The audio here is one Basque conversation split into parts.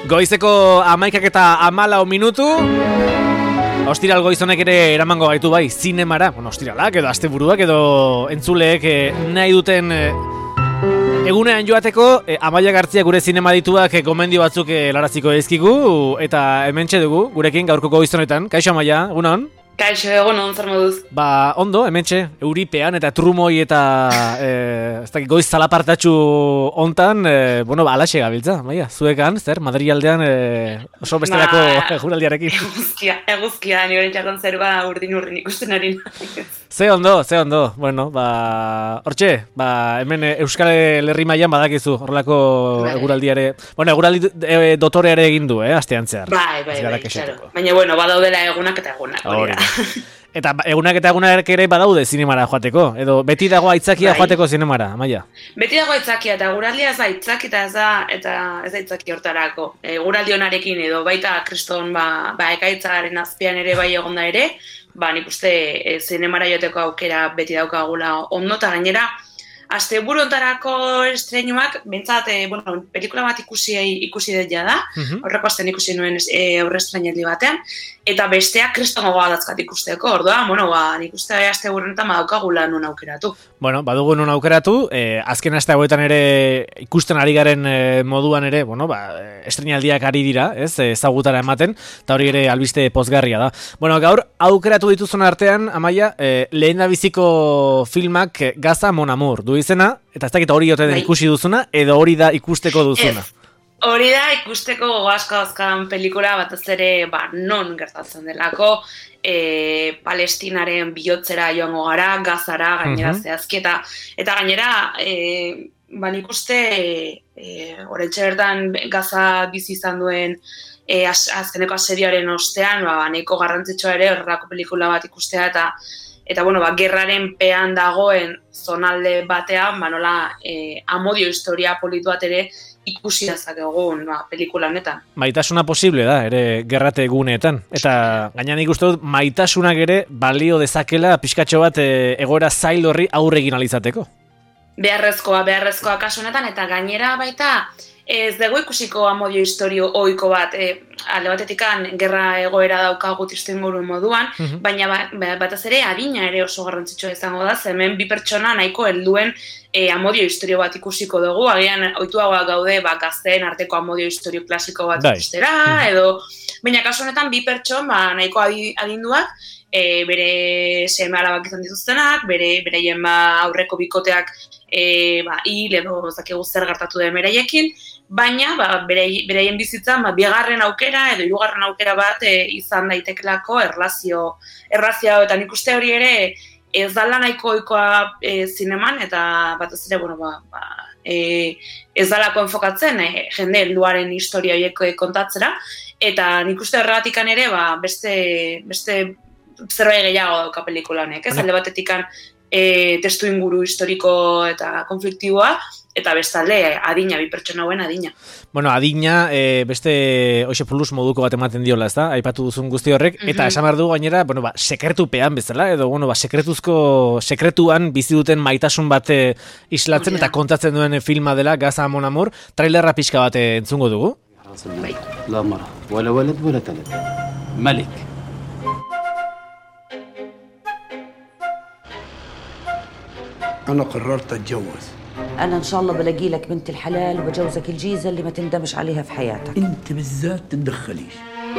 Goizeko 11:14 Ostiral goizonek ere eramango gaitu bai zinemara, ostiralak edo asteburuak edo entzuleek nahi duten egunean joateko. Amaia Gartzia gure zinema dituak gomendio batzuk laraziko dizkigu eta hementxe dugu gurekin gaurko goizonetan. Kaixo Amaia, egunon? Kaixo, egunon, zer moduz? Ondo, hementxe, euripean eta trumoi eta goiz zalapartatxu hontan, alaxe gabiltza, Amaia, zuekan, zer, Madrialdean oso bestelako juraldiarekin. Eguzkia, nire txakon zerua urdin ikusten ari. Ze ondo, hortxe, hemen Euskal Herri mailan badakizu, horrelako eguraldiare, eguraldi dotoreare egin du, astean zehar. Bai, claro. Baina, badaudela egunak eta egunak. Eta egunak eta egunak ere badaude zinemara joateko, edo beti dago aitzakia joateko zinemara, Amaia? Beti dago aitzakia, eta guraldia ez da aitzaki eta ez da aitzaki hortarako. Guraldi honarekin edo baita kriston ekaitzaren azpian ere bai egonda ere, nik uste zinemara joateko aukera beti daukagula ondo, eta gainera, asteburu hontarako estreinuak, bentsat, pelikula bat ikusi dut da, horreko astean ikusi nuen aurre estreinaldi batean, eta besteak kristongo badatzkat ikusteko, ordua, nik uste asteburu honetan badaukagula nun aukeratu. Badugu nun aukeratu, azken aste hauetan ere ikusten ari garen moduan ere, estreinaldiak ari dira, ezagutara ematen, eta hori ere albiste pozgarria da. Gaur, aukeratu dituzun artean, Amaia, lehen da biziko filmak Gaza Mon Amour, du izena, eta ez dakit hori ote den ikusi duzuna, edo hori da ikusteko duzuna? Hori da ikusteko gogoazko azkan pelikula batez ere non gertatzen delako, Palestinaren bihotzera joango gara, Gazara, gainera zehazki, eta gainera, nik uste, horretxe bertan Gaza bizi izan duen azkeneko aserioaren ostean, nahiko garrantzitsua ere horrelako pelikula bat ikustea, eta gerraren pean dagoen zonalde batean, nola amodio historia politu bat ere ikusi dezakegun pelikula honetan. Maitasuna posible da, ere gerrate eguneetan. Eta gainan ikusten dut, maitasunak ere balio dezakela pixkatxo bat egoera zail horri aurre egin alizateko. Beharrezkoa kasu honetan, eta gainera baita ez dugu ikusiko amodio historio ohiko bat, alde batetikan gerra egoera daukagut istoinguruen moduan, baina batez ere adina ere oso garrantzitsua izango da, hemen bi pertsona nahiko helduen amodio historio bat ikusiko dugu, agian ohituagoak gaude gazteen arteko amodio historio klasiko bat ikustera, edo baina kasu honetan bi pertson nahiko adinduak, bere seme alabak izan dituztenak, bereien aurreko bikoteak hil edo zakigu zer gertatu den beraiekin, baina beraien bizitzan bigarren aukera edo hirugarren aukera bat izan daitekelako erlazio eta nik uste hori ere ez dala nahiko ohikoa zineman, eta batez ere ez dalako enfokatzen jende helduaren historia horiek kontatzera, eta nik uste horregatikan ere beste zerbait gehiago dauka pelikula honek, alde batetikan testu inguru historiko eta konfliktiboa, eta bestalde adina, bi pertsona hauen adina. Adina beste Oixe Plus moduko bat ematen diola, ez da? Aipatu duzun guzti horrek, eta esan behar dugu gainera, sekretupean bezala, edo sekretuan bizi duten maitasun bat islatzen eta kontatzen duen filma dela, Gaza Mon Amour, trailerra pixka bat entzungo dugu. La mara, wala walad, wala talad. Malik. أنا قررت أتجوز. أنا إن شاء الله بلاقي لك بنت الحلال وبجوزك الجيزة اللي ما تندمش عليها في حياتك. أنت بالذات تتدخليش.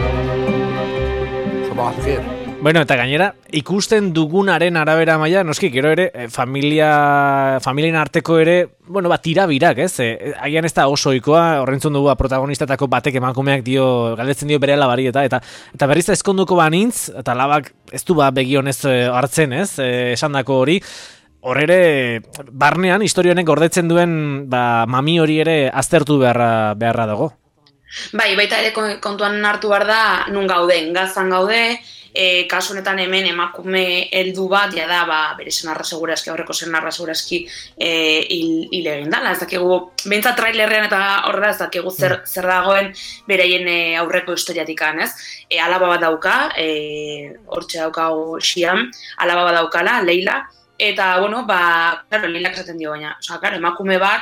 صباح الخير. Eta gainera, ikusten dugunaren arabera, Amaia, noski, gero ere, familien arteko ere, tirabirak, ez? Agian ez da oso ohikoa, horrentzun dugu protagonistetako batek emakumeak galdetzen dio bere alabari, eta berriz ezkonduko banintz, eta labak ez du begionez hartzen, ez? Esandako hori, hor ere, barnean, historionek gordetzen duen mami hori ere aztertu beharra dago. Baita ere kontuan hartu behar da, nun gauden, Gazan gaude, kasu honetan hemen emakume heldu bat, da, bere senarra segurazki, aurreko senarra segurazki hil egin dela. Ez dakigu, behintzat trailerrean eta horrela ez dakigu zer dagoen beraien aurreko historiatikan, ez? Alaba bat dauka, hortxe daukago Xiam, alaba bat daukala, Leila, eta, Leilak esaten dio baina, emakume bat,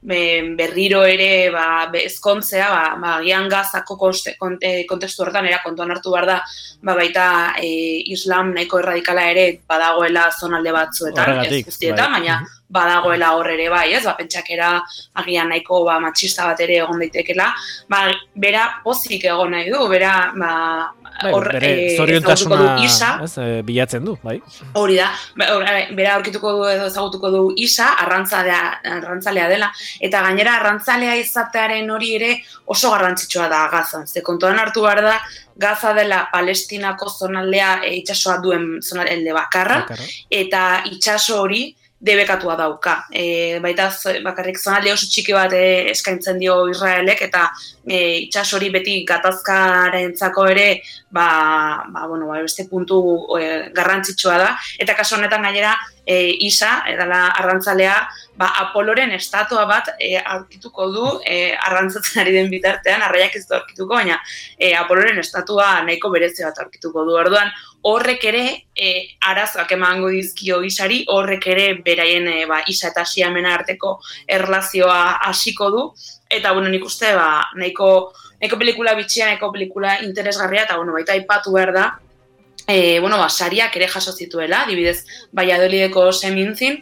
berriro ere ezkontzea, agian Gazako kontestu horretan era kontuan hartu behar da, baita islam nahiko erradikala ere badagoela zonalde batzuetan, ez guztietan, baina badagoela hor ere bai, ez, pentsakera agian nahiko matxista bat ere egon daitekela, bera pozik egon nahi du, bera zoriontasuna bilatzen du, bai? Hori da, bera aurkituko du edo ezagutuko du Isa, arrantzalea dela, eta gainera arrantzalea izatearen hori ere oso garrantzitsua da Gazan, ze kontuan hartu behar da, Gaza dela Palestinako zonaldea itsasoa duen zonalde bakarra, eta itsaso hori debekatua dauka. Baita bakarrik zonalde oso txiki bat eskaintzen dio Israelek, eta itsaso hori beti gatazkarentzako ere beste puntu garrantzitsua da, eta kasu honetan gainera Isa, edala arrantzalea, Apoloren estatua bat aurkituko du, arrantzatzen ari den bitartean, arraiak ez du aurkituko, baina Apoloren estatua nahiko berezi bat aurkituko du. Orduan, horrek ere arazoak emango dizkio Isari, horrek ere beraien Isa eta Xiamena arteko erlazioa hasiko du, eta nik uste nahiko pelikula bitxia, nahiko pelikula interesgarria, eta baita aipatu behar da, sariak ere jaso zituela, adibidez Valladolideko Semintzin,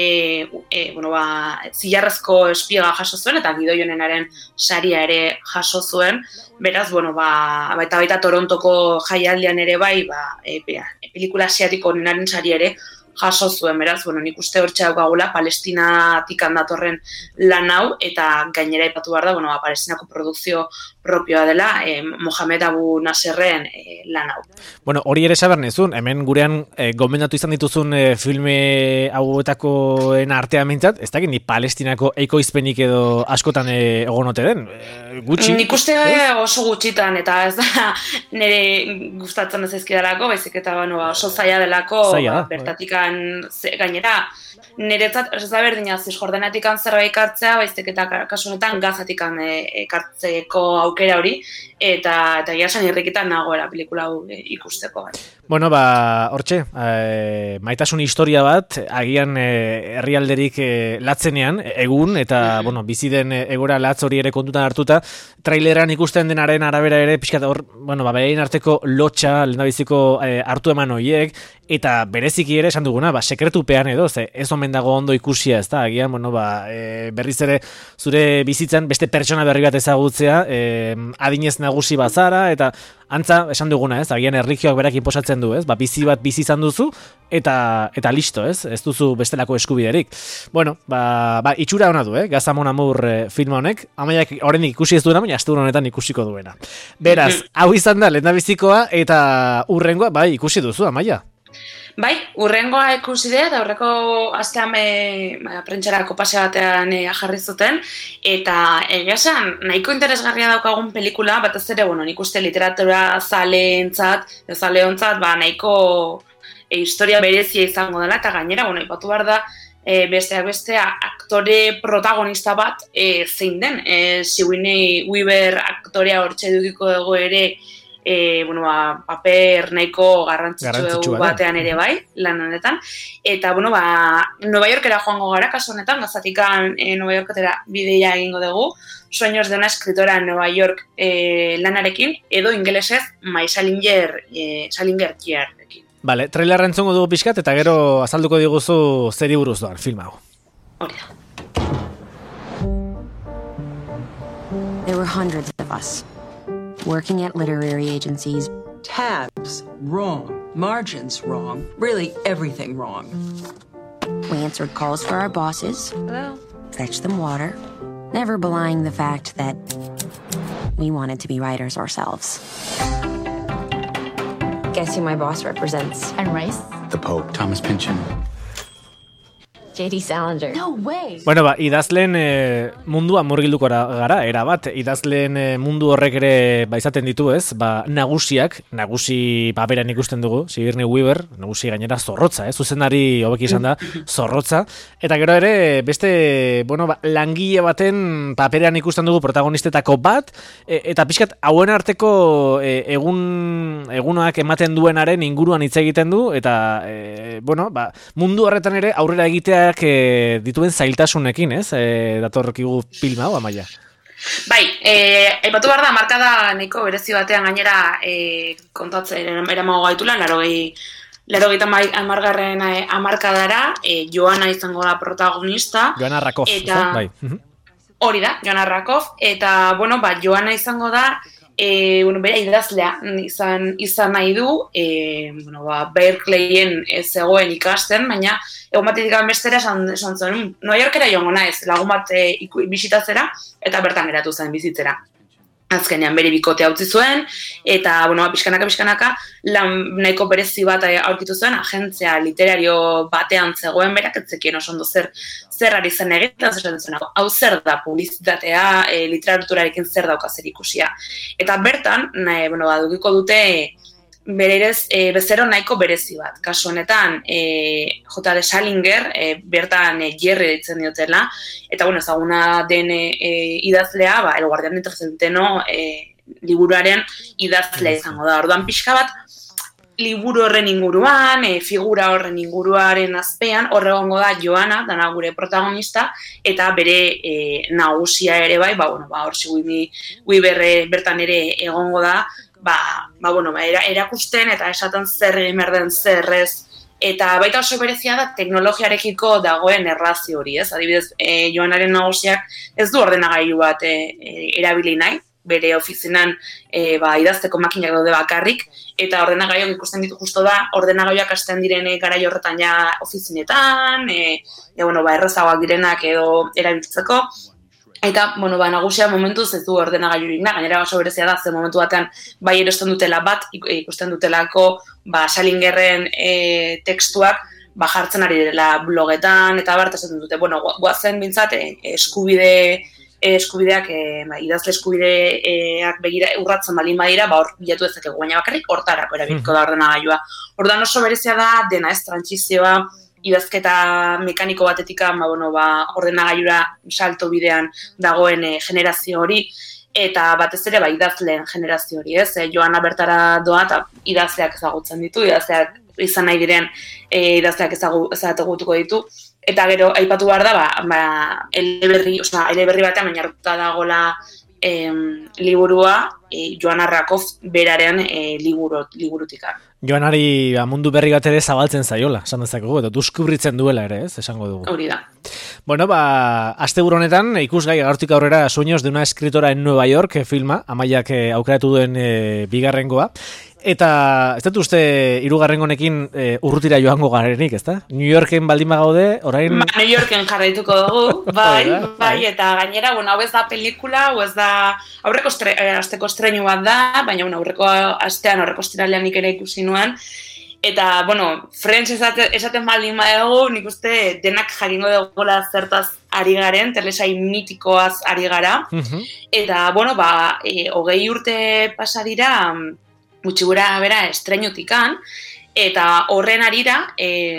zilarrezko espiega jaso zuen, eta Gidoionenaren saria ere jaso zuen, beraz, baita Torontoko jaialdian ere pelikula asiatiko onenaren saria ere jaso zuen, beraz, nik uste hortxe daukagula Palestinatik datorren lan hau, eta gainera aipatu behar da, Palestinako produkzio propioa dela, Mohamed Abu Nasserren lan hau. Hori ere sabernezun, hemen gurean gomendatu izan dituzun filme hauetakoen artean mintzat, ez dakit ni Palestinako ekoizpenik edo askotan egonote den, gutxi? Nik uste oso gutxitan, eta ez da nire gustatzen ez ezkidalako, baizik eta oso zaila delako, bertatikan gainera, niretzat ez da berdina Zisjordanatikan zerbait ekartzea, baizik eta kasu honetan Gazatikan ekartzeko aukera hori, eta jasan irrikitan nagoela pelikula hau ikusteko. Hortxe, maitasun historia bat, agian herrialderik latzenean, egun, eta bizi den egora latz hori ere kontutan hartuta, traileran ikusten denaren arabera ere, pixkat hor, behin arteko lotxa, lehendabiziko hartu eman horiek, eta bereziki ere esan duguna, sekretupean edo, ez omen dago ondo ikusia, ez da, agian, berriz ere zure bizitzan beste pertsona berri bat ezagutzea, adinez nagusi bazara, eta antza, esan duguna, ez, agian erlijioak berak inposatzen du, ez, bizi bat bizi izan duzu, eta listo, ez duzu bestelako eskubiderik. Itxura hona du, Gaza Mon Amour filma honek, Amaiak oraindik ikusi ez duena, baina asteburu honetan ikusiko duena. Beraz, hau izan da lehendabizikoa, eta hurrengoa, ikusi duzu, Amaia. Hurrengoa ikusi dut, eta horreko astean prentxarako pase batean jarri zuten, eta egia esan, nahiko interesgarria daukagun pelikula, batez ere, nik uste literatura zaleontzat, nahiko historia berezia izango dela, eta gainera, ipatu behar da, besteak bestea aktore protagonista bat zein den, Sigourney Weaver aktorea hortxe dukiko dugu ere, paper nahiko garrantzitsu batean ere bai, lan honetan. Eta, Nueva Yorkera joango gara, kasu honetan, Gazatikan Nueva Yorketera bideia egingo dugu, Sueños de una escritora en Nueva York lanarekin, edo ingelesez My Salinger Year-ekin. Vale, trailerra entzongo dugu pixkat, eta gero azalduko diguzu zeri buruz doan, film hau. Hori da. There were hundreds of us. Working at literary agencies. Tabs wrong, margins wrong, really everything wrong. We answered calls for our bosses. Hello. Fetched them water, never belying the fact that we wanted to be writers ourselves. Guess who my boss represents? And Rice? The Pope, Thomas Pynchon. J.D. Salinger. No way! Idazleen mundua murgilduko gara, erabat, idazleen mundu horrek ere izaten ditu, ez? Nagusi paperan ikusten dugu, Sigourney Weaver, nagusi gainera zorrotza, zuzendari hobeki izan da, zorrotza, eta gero ere beste, langile baten paperan ikusten dugu protagonistetako bat, eta pixkat hauen arteko egunoak ematen duenaren inguruan hitz egiten du, eta mundu horretan ere aurrera egitea berak dituen zailtasunekin, ez? Datorkigu filma hau, Amaia. Bai, aipatu behar da, markada nahiko berezi batean gainera kontatzen eramago gaitula, 80. hamarkadara, Joana izango da protagonista. Joana Rakov, bai. Hori da, Joana Rakov, eta, Joana izango da, bera idazlea izan nahi du, Berkeleyen zegoen ikasten, baina egon batetik bestera esan zuen, New Yorkera joango naiz, lagun bat bisitatzera, eta bertan geratu zen bizitzera. Azkenean bere bikotea utzi zuen, eta, pixkanaka, lan nahiko berezi bat aurkitu zuen, agentzia literario batean zegoen berak, etzekien oso ondo zer ari zen egiten, hau zer da publizitatea, literaturarekin zer dauka zer ikusia. Eta bertan, dukiko dute, bererez, bezero nahiko berezi bat. Kasu honetan, J.D. Salinger, bertan Jerry ditzen diotela, eta, ezaguna den idazlea, El Guardián del Centeno liburuaren idazlea izango da. Orduan pixka bat, liburu horren inguruan, figura horren inguruaren azpean, horregongo da Joana, dana gure protagonista, eta bere nagusia ere bai, horzi bertan ere egongo da, erakusten eta esaten zer egin behar den zerrez, eta baita oso berezia da teknologiarekiko dagoen errazio hori, ez? Adibidez, Joanaren nagusiak ez du ordenagailu bat erabili nahi, bere ofizinan idazteko makinak daude bakarrik, eta ordenagailuak ikusten ditu justo da, ordenagailuak hasten diren garai horretan ja ofizinetan, errazagoak direnak edo erabiltzeko, eta, nagusia momentuz ez du ordenagailurik da, gainera oso berezia da, ze momentu batean bai erosten dutela bat, ikusten dutelako Salingerren testuak jartzen ari direla blogetan, eta esaten dute, guazen bintzat eskubideak, idazle eskubideak begira urratzen balin badira, hor bilatu ezakegu, baina bakarrik hortarako erabiliko da ordenagailua. Orduan oso berezia da, dena ez, trantsizioa, idazketa mekaniko batetik ordenagailura salto bidean dagoen generazio hori, eta batez ere idazleen generazio hori, ez? Joana bertara doa eta idazleak ezagutzen ditu, idazleak izan nahi diren idazleak ezagutuko ditu, eta gero aipatu behar da, eleberri batean oinarrituta dagoela liburua, Joana Rakov beraren liburutika. Joanari mundu berri bat ere zabaltzen zaiola, esan dezakegu, eta deskubritzen duela ere, ez, esango dugu. Hori da. Asteburu honetan, ikusgai gaurtik aurrera Sueños de una escritora en Nueva York filma, Amaiak aukeratu duen bigarrengoa, eta ez dut uste hirugarrengo honekin urrutira joango garenik, ezta? New Yorken baldin bagaude, orain... New Yorken jarraituko dugu, bai, eta gainera, hau ez da pelikula, hau ez da aurreko asteko estreinu bat da, baina aurreko astean, aurreko ostiralean nik ere ikusi nuen, eta, Friends esaten baldin badugu, nik uste denak jakingo dugula zertaz ari garen, telesail mitikoaz ari gara, eta, 20 urte pasa dira, gutxi gura bera estreinutikan, eta horren arira,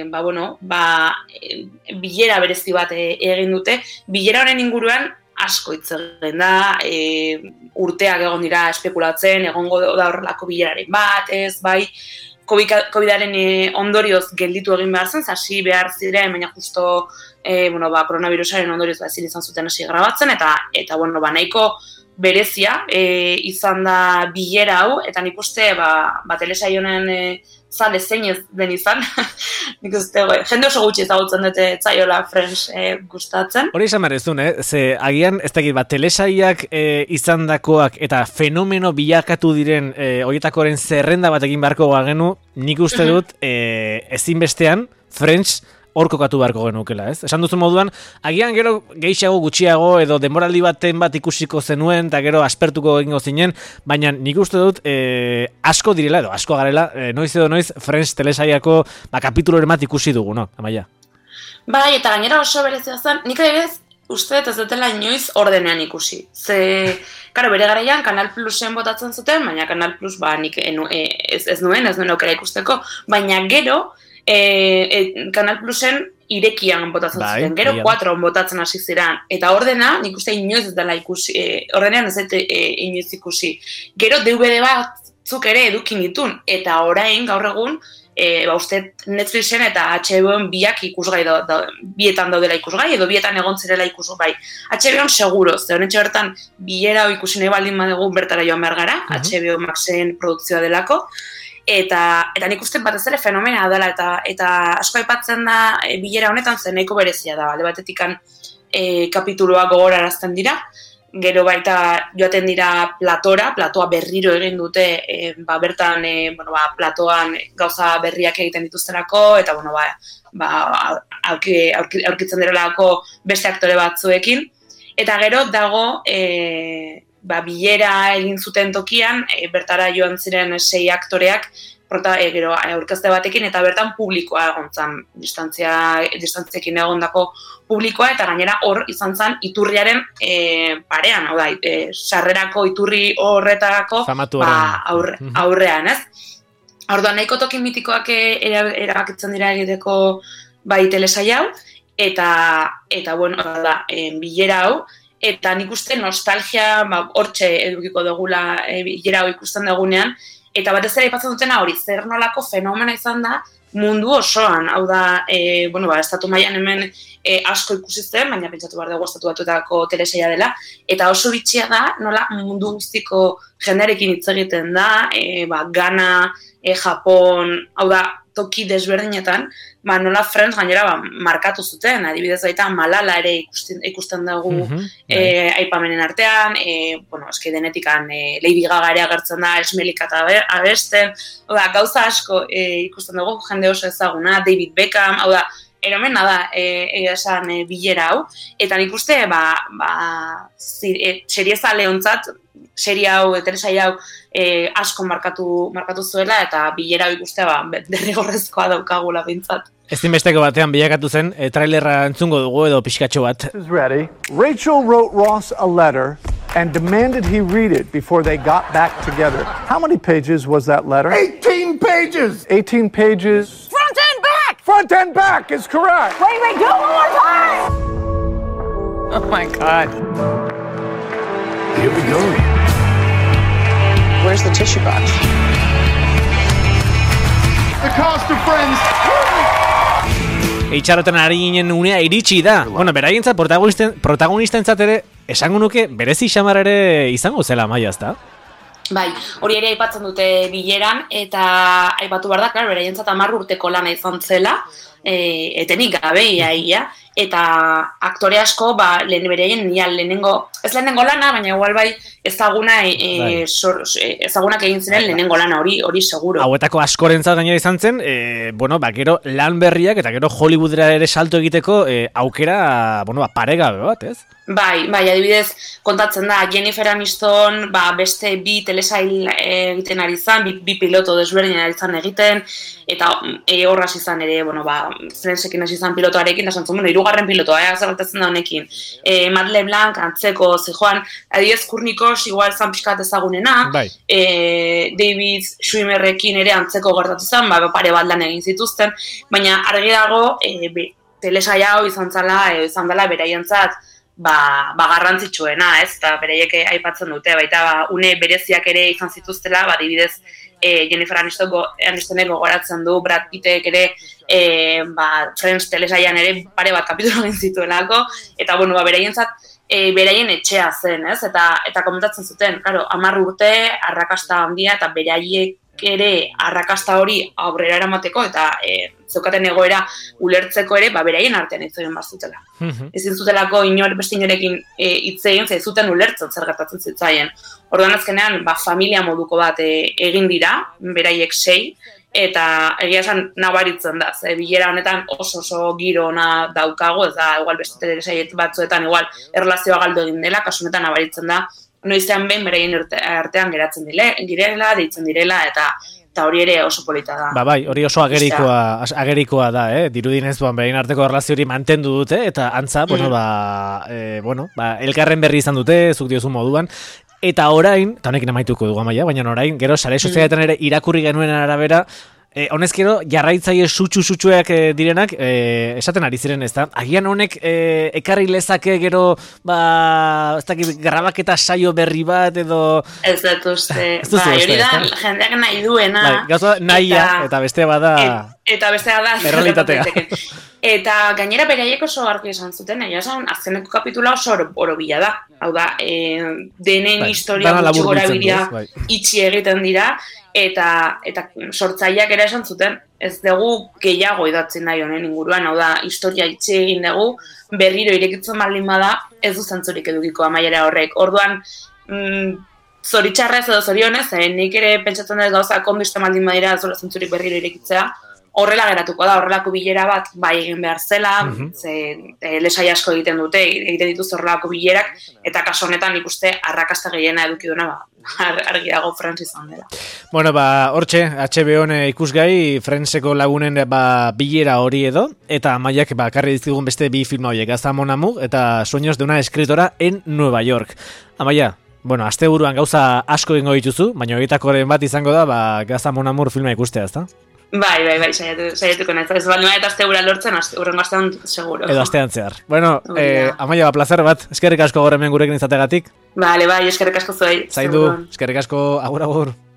bilera berezi bat egin dute, bilera honen inguruan asko hitz egin da, urteak egon dira espekulatzen, egongo da horrelako bileraren bat, ez, bai, COVID-aren ondorioz gelditu egin behar zen, hasi behar ziren, baina justo koronavirusaren ondorioz ezin izan zuten hasi grabatzen, eta nahiko berezia izan da bilera hau, eta nik uste telesail honen zale zein ez den izan, nik uste jende oso gutxi ezagutzen dute zaiola Friends gustatzen. Hori izan behar ez duen, ze agian ez dakit telesailak izan dakoak eta fenomeno bilakatu diren horietakoren zerrenda bat egin beharko genu, nik uste dut ezinbestean Friends hor kokatu beharko genukela, ez? Esan duzu moduan, agian gero gehiago gutxiago edo denboraldi baten bat ikusiko zenuen eta gero aspertuko egingo zinen, baina nik uste dut asko direla edo asko garela, noiz edo noiz Friends telesailako kapituloren bat ikusi dugu, no? Amaia. Bai, eta gainera oso berezia zen, nik adibidez uste ez dutela inoiz ordenean ikusi. Ze, bere garaian Kanal Plusen botatzen zuten, baina Kanal Plus nik ez nuen aukera ikusteko, baina gero Kanal Plusen irekian botatzen zuten, gero 4 botatzen hasi ziren, eta ordena, nik uste inoiz ez dela ikusi, ordenean ez dut inoiz ikusi. Gero DVD batzuk ere edukin ditun, eta orain gaur egun uste Netflixen eta HBO-en biak ikusgai bietan daudela ikusgai, edo bietan egon zirela ikusgai. HBO-en seguro, ze honetxe bertan bilera ikusi nahi baldin badugu bertara joan behar gara, HBO Maxen produkzioa delako, eta nik uste batez ere fenomena dela, eta asko aipatzen da bilera honetan zen nahiko berezia da, alde batetikan kapituloa gogorarazten dira, gero baita joaten dira platoa berriro egin dute, bertan, platoan gauza berriak egiten dituzterako, eta, aurkitzen direlako beste aktore batzuekin, eta gero dago, bilera egin zuten tokian, bertara joan ziren 6 aktoreak, gero aurkezte batekin, eta bertan publikoa egon zen, distantziekin egondako publikoa, eta gainera hor izan zen iturriaren parean, hau da, sarrerako iturri horretarako aurrean, ez? Orduan, nahiko toki mitikoak erabakitzen dira egiteko bai telesai hau, eta bilera hau, eta nik uste nostalgia hortxe edukiko dugula bilera hau ikusten dugunean, eta batez ere aipatzen dutena hori, zer nolako fenomena izan da mundu osoan, hau da, estatu mailan hemen asko ikusi zen, baina pentsatu behar dugu estatu batuetako telesaila dela, eta oso bitxia da, nola mundu guztiko jendearekin hitz egiten da, Ghana, Japon, hau da, toki desberdinetan, nola Friends gainera markatu zuten, adibidez baita Malala ere ikusten dugu aipamenen artean, eski denetikan Lady Gaga ere agertzen da, Esmelika eta abesten, gauza asko ikusten dugu, jende oso ezaguna, David Beckham, hau da, eromena da esan bilera hau, eta nik uste, serieza lehontzat, serie hau, telesai hau, asko markatu zuela, eta bilera hau ikustea derrigorrezkoa daukagula bintzat. Ezinbesteko batean bilakatu zen, trailerra entzungo dugu edo pixkatxo bat. Rachel wrote Ross a letter and demanded he read it before they got back together. How many pages was that letter? 18 pages! 18 pages. Front and back! Front and back is correct! Wait, do it one more time! Oh my God. Here we go. Where's the tissue box? The cast of Friends. Itxaroten ari ginen unea iritsi da. Beraientzat protagonistentzat ere, esango nuke berezi xamar ere izango zela Amaia, ezta? Bai, hori ere aipatzen dute bileran, eta aipatu behar da, beraientzat 10 urteko lana izan zela, etenik gabe, ia, eta aktore asko, lehenengo lana, baina igual bai ezagunak egin ziren lehenengo lana, hori seguro. Hauetako askorentzat gainera izan zen, gero lan berriak eta gero Hollywoodera ere salto egiteko aukera, paregabe bat, ez? Bai, adibidez, kontatzen da, Jennifer Aniston, beste 2 telesail egiten ari zan, 2 piloto desberdin ari zan egiten, eta horraz izan ere, Friendsekin hasi izan pilotoarekin, da santzun, 3. pilotoa, zerratatzen da honekin. Matt LeBlanc, antzeko, zijoan, adibidez, Kurnikos, igual zan pixkat ezagunena, David Schwimmerrekin ere antzeko gertatu zen, pare bat lan egin zituzten, baina argi dago, telesaia hau izan dela beraientzat, garrantzitsuena, ez? Eta beraiek aipatzen dute, baita une bereziak ere izan zituztela, adibidez Jennifer Anistonek gogoratzen du, Brad Pittek ere Friends telesaian ere pare bat kapitulu egin zituelako, eta beraientzat beraien etxea zen, ez? Eta komentatzen zuten, 10 urte arrakasta handia, eta beraiek ere arrakasta hori aurrera eramateko eta zeukaten egoera ulertzeko ere, beraien artean hitz egin bazutela. Ezin zutelako beste inorekin hitz egin, zuten ulertzen zer gertatzen zitzaien. Orduan azkenean, familia moduko bat egin dira, beraiek 6, eta egia esan nabaritzen da, bilera honetan oso giro ona daukago, ez da, igual beste telesaiet batzuetan, igual erlazioa galdu egin dela, kasu honetan nabaritzen da, noizean behin beraien artean geratzen direla, deitzen direla, eta hori ere oso polita da. Bai, hori oso agerikoa da, dirudinez beraien arteko erlazio hori mantendu dute, eta antza, elkarren berri izan dute, zuk diozun moduan, eta orain, eta honekin amaituko dugu Amaia, baina orain, gero sare sozialetan ere irakurri genuen arabera, honezkero, jarraitzaile sutsuak direnak, esaten ari ziren ez da. Agian honek ekarri lezake gero, ez dakit, grabaketa saio berri bat edo... Ez dut uste, hori da, jendeak nahi duena. Gauza nahia, eta bestea bada... Eta bestea da... Errealitatea. Eta gainera beraiek oso argi esan zuten, azkeneko kapitula oso orobila da. Hau da, denen historia gutxi gora bidea itxi egiten dira, eta sortzaileak ere esan zuten, ez dugu gehiago idatzen nahi honen inguruan, hau da, historia itxi egin dugu, berriro irekitzen baldin bada, ez du zentzurik edukiko amaiera horrek. Orduan, zoritxarrez edo zorionez, nik ere pentsatzen dut gauza kondizte baldin badira, ez du zentzurik berriro irekitzea, horrela geratuko da, horrelako bilera bat bai egin behar zela, lesai asko egiten dituzte horrelako bilerak, eta kaso honetan ikuste arrakasta gehiena eduki duena, argi dago Friends izan dela. Bueno, hortxe, HBO-n ikusgai, Friendseko lagunen bilera hori edo, eta Amaiak karri dizkigun beste bi filma horiek, Gaza Mon Amour eta Sueños de una escritora en Nueva York. Amaia, bueno, asteburuan gauza asko egingo dituzu, baina horietakoren bat izango da, Gaza Mon Amour filma ikustea, ezta? Bai, saiatuko nahi. Ez baldin eta aste gura lortzen, urrengo astean seguro. Edo astean zehar. Bueno, Amaia, plazer bat. Eskerrik asko gaur hemen gurekin izategatik. Bai, eskerrik asko zuei. Zaindu, eskerrik asko, agur.